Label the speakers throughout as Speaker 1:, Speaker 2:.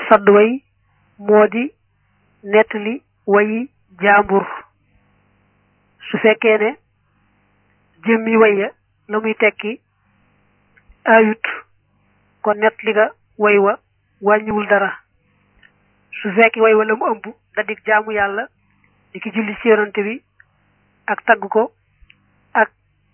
Speaker 1: sadd way moo di nettali wayi jaambur su fekkee ne jëmmi waya la muy tekki ayut kon nettali ga way wa wàññiwul dara su fekkee way wa la mu ëmb da dig jaamu yàlla di ki julli ci yonante bi ak tagg ko ak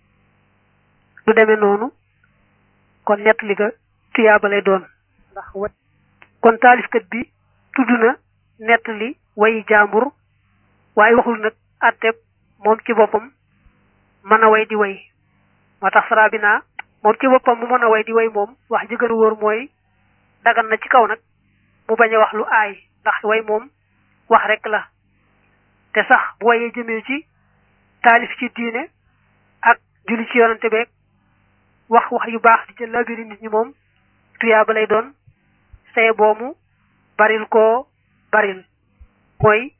Speaker 1: du demee noonu kon nettali ga tuyaaba lay doon ndax kon taalifkat bi tudd na nettali wayi jaambur waaye waxul nag àtteeb moom ci boppam mën a way di way moo tax sara bi naa moom ci boppam mu mën a way di way moom wax ji gën a wóor mooy dagan na ci kaw nag mu bañ a wax lu aay ndax way moom wax rek la te sax bu wayee jëmee ci taalif ci diine ak julli ci yonante beeg wax yu baax di ca labiri nit ñi moom tuyaaba lay doon saye boomu baril koo baril mooy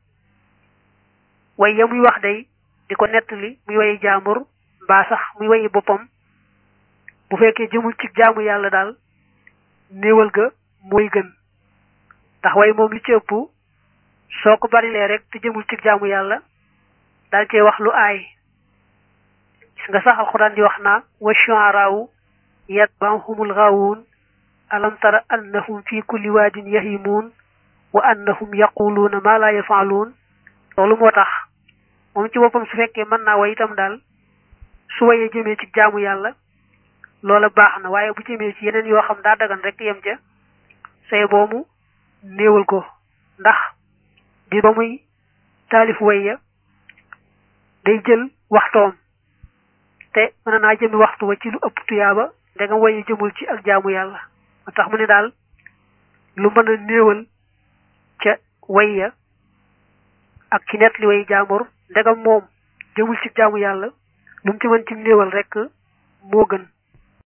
Speaker 1: way ya muy wax day di ko nettali muy wayi jaambur mbaa sax muy wayi boppam bu fekkee jëmul ci jaamu yàlla daal néewal ga mooy gën ndax way moom li ci ëpp soo ko barilee rek te jëmul ci jaamu yàlla daal cee wax lu aay gis nga sax alxuraan di wax naa wa shu'araa'u yatba'uhumul ghaawuun alam tara annahum fi kulli waadin yahimuun wa annahum yaquluuna ma la yaf'aluun loolu moo tax moom ci boppam su fekkee mën naa way itam daal su wayee jëmee ci jaamu yàlla loola baax na waaye bu jëmee ci yeneen yoo xam daa dagan rek yem ca say boomu néewal ko ndax di ba muy taalif way ya day jël waxtoom te mën naa jëmi waxtu wa ci lu ëpp tuyaaba ndegam waye jëmul ci ak jaamu yàlla moo tax mu ne daal lu mën a néewal ca way ya ak ci nettali way jaambur ndegam moom jëmul ci jaamu yàlla lu mu ci mën ci néewal rek moo gën